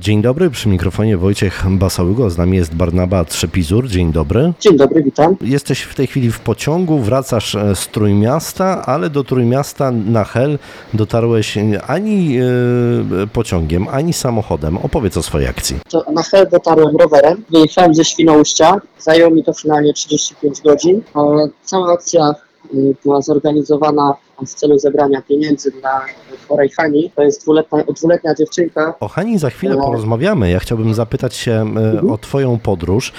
Dzień dobry, przy mikrofonie Wojciech Basałygo, z nami jest Barnaba Trzepizur. Dzień dobry. Dzień dobry, witam. Jesteś w tej chwili w pociągu, wracasz z Trójmiasta, ale do Trójmiasta na Hel dotarłeś ani pociągiem, ani samochodem. Opowiedz o swojej akcji. To na Hel dotarłem rowerem, wyjechałem ze Świnoujścia, zajęło mi to finalnie 35 godzin. Cała akcja była zorganizowana w celu zebrania pieniędzy dla chorej Hani. To jest dwuletnia dziewczynka. O Hani za chwilę porozmawiamy. Ja chciałbym zapytać się o Twoją podróż.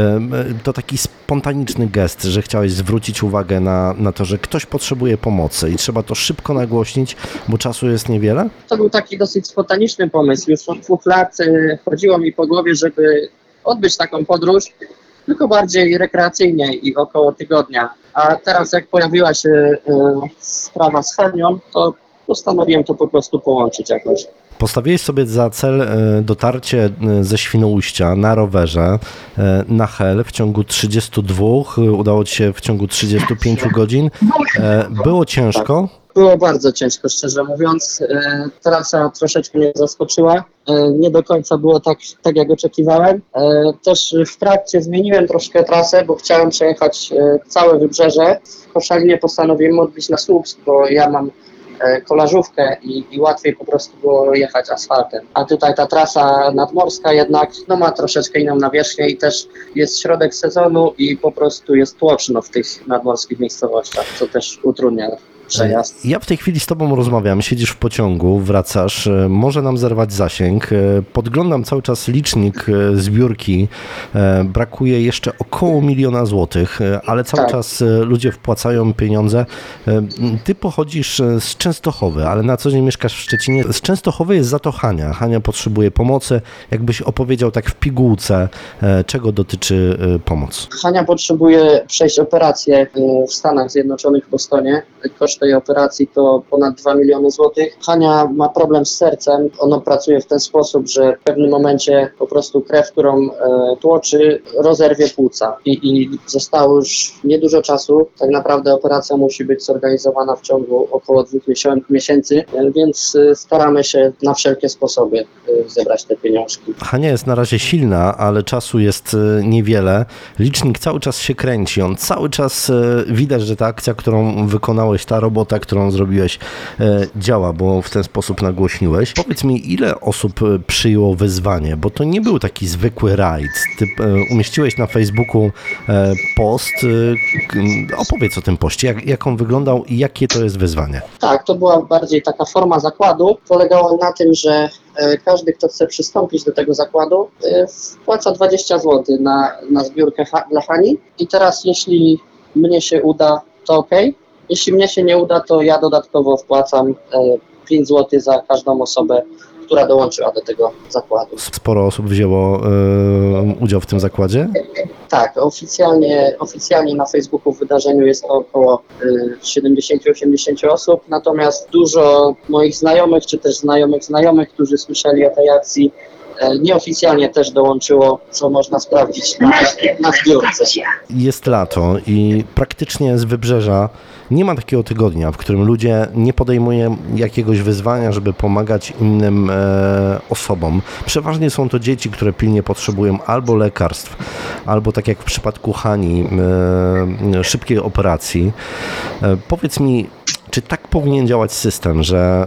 To taki spontaniczny gest, że chciałeś zwrócić uwagę na to, że ktoś potrzebuje pomocy i trzeba to szybko nagłośnić, bo czasu jest niewiele? To był taki dosyć spontaniczny pomysł. Już od 2 lat chodziło mi po głowie, żeby odbyć taką podróż, tylko bardziej rekreacyjnie i około tygodnia. A teraz jak pojawiła się sprawa z Hanią, to postanowiłem to po prostu połączyć jakoś. Postawiłeś sobie za cel dotarcie ze Świnoujścia na rowerze na Hel w ciągu 32, udało Ci się w ciągu 35 godzin. Było ciężko? Było bardzo ciężko, szczerze mówiąc. Trasa troszeczkę mnie zaskoczyła. Nie do końca było tak jak oczekiwałem. Też w trakcie zmieniłem troszkę trasę, bo chciałem przejechać całe wybrzeże. W Koszalinie postanowiłem odbić na Słupsk, bo ja mam kolażówkę i łatwiej po prostu było jechać asfaltem. A tutaj ta trasa nadmorska jednak ma troszeczkę inną nawierzchnię i też jest środek sezonu i po prostu jest tłoczno w tych nadmorskich miejscowościach, co też utrudnia przejazd. Ja w tej chwili z Tobą rozmawiam, siedzisz w pociągu, wracasz, może nam zerwać zasięg. Podglądam cały czas licznik zbiórki, brakuje jeszcze około 1 miliona złotych, ale cały czas ludzie wpłacają pieniądze. Ty pochodzisz z Częstochowy, ale na co dzień mieszkasz w Szczecinie. Z Częstochowy jest za to Hania. Hania potrzebuje pomocy. Jakbyś opowiedział tak w pigułce, czego dotyczy pomoc? Hania potrzebuje przejść operację w Stanach Zjednoczonych w Bostonie. Koszt tej operacji to ponad 2 miliony złotych. Hania ma problem z sercem. Ono pracuje w ten sposób, że w pewnym momencie po prostu krew, którą tłoczy, rozerwie płuca. I zostało już niedużo czasu. Tak naprawdę operacja musi być zorganizowana w ciągu około 2 miesięcy, więc staramy się na wszelkie sposoby zebrać te pieniążki. Hania jest na razie silna, ale czasu jest niewiele. Licznik cały czas się kręci. On cały czas widać, że ta akcja, którą wykonałeś, ta robota, którą zrobiłeś, działa, bo w ten sposób nagłośniłeś. Powiedz mi, ile osób przyjęło wyzwanie, bo to nie był taki zwykły rajd. Ty umieściłeś na Facebooku post. Opowiedz o tym poście, jak on wyglądał i jakie to jest wyzwanie. Tak, to była bardziej taka forma zakładu. Polegało na tym, że każdy, kto chce przystąpić do tego zakładu, wpłaca 20 zł na zbiórkę dla Hani. I teraz jeśli mnie się uda, to ok. Jeśli mnie się nie uda, to ja dodatkowo wpłacam 5 zł za każdą osobę, która dołączyła do tego zakładu. Sporo osób wzięło udział w tym zakładzie? Tak, oficjalnie na Facebooku w wydarzeniu jest około 70-80 osób, natomiast dużo moich znajomych, czy też znajomych, którzy słyszeli o tej akcji, nieoficjalnie też dołączyło, co można sprawdzić na zbiórce. Jest lato i praktycznie z wybrzeża nie ma takiego tygodnia, w którym ludzie nie podejmują jakiegoś wyzwania, żeby pomagać innym osobom. Przeważnie są to dzieci, które pilnie potrzebują albo lekarstw, albo tak jak w przypadku Hani, szybkiej operacji. Powiedz mi, czy tak powinien działać system,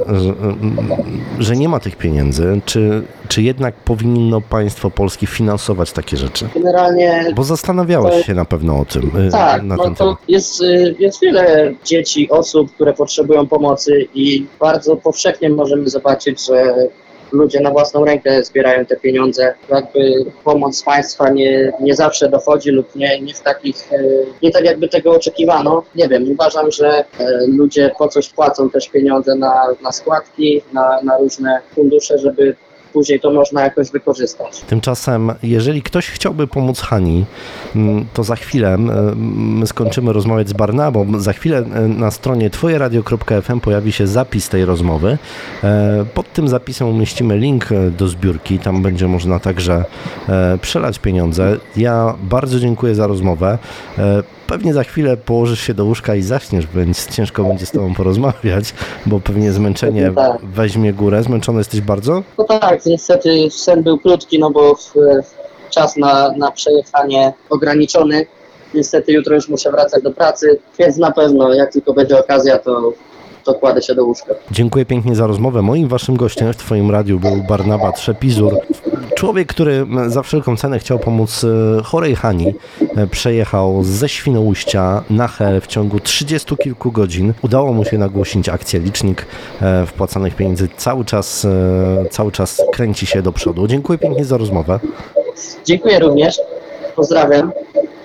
że nie ma tych pieniędzy, czy jednak powinno państwo polskie finansować takie rzeczy? Generalnie... Bo zastanawiałeś się na pewno o tym. Tak, to jest wiele dzieci, osób, które potrzebują pomocy i bardzo powszechnie możemy zobaczyć, że ludzie na własną rękę zbierają te pieniądze. Jakby pomoc państwa nie zawsze dochodzi lub nie tak jakby tego oczekiwano. Nie wiem, uważam, że ludzie po coś płacą też pieniądze na składki, na różne fundusze, żeby później to można jakoś wykorzystać. Tymczasem, jeżeli ktoś chciałby pomóc Hani, to za chwilę my skończymy rozmawiać z Barnabą. Za chwilę na stronie twojeradio.fm pojawi się zapis tej rozmowy. Pod tym zapisem umieścimy link do zbiórki. Tam będzie można także przelać pieniądze. Ja bardzo dziękuję za rozmowę. pewnie za chwilę położysz się do łóżka i zaśniesz, więc ciężko będzie z tobą porozmawiać, bo pewnie zmęczenie Tak. weźmie górę. Zmęczony jesteś bardzo? No tak, niestety sen był krótki, no bo czas na przejechanie ograniczony. Niestety jutro już muszę wracać do pracy, więc na pewno jak tylko będzie okazja, to kładę się do łóżka. Dziękuję pięknie za rozmowę. Moim waszym gościem w twoim radiu był Barnaba Trzepizur. Człowiek, który za wszelką cenę chciał pomóc chorej Hani. Przejechał ze Świnoujścia na Hel w ciągu 30 kilku godzin. Udało mu się nagłośnić akcję Licznik wpłacanych pieniędzy. Cały czas kręci się do przodu. Dziękuję pięknie za rozmowę. Dziękuję również, pozdrawiam.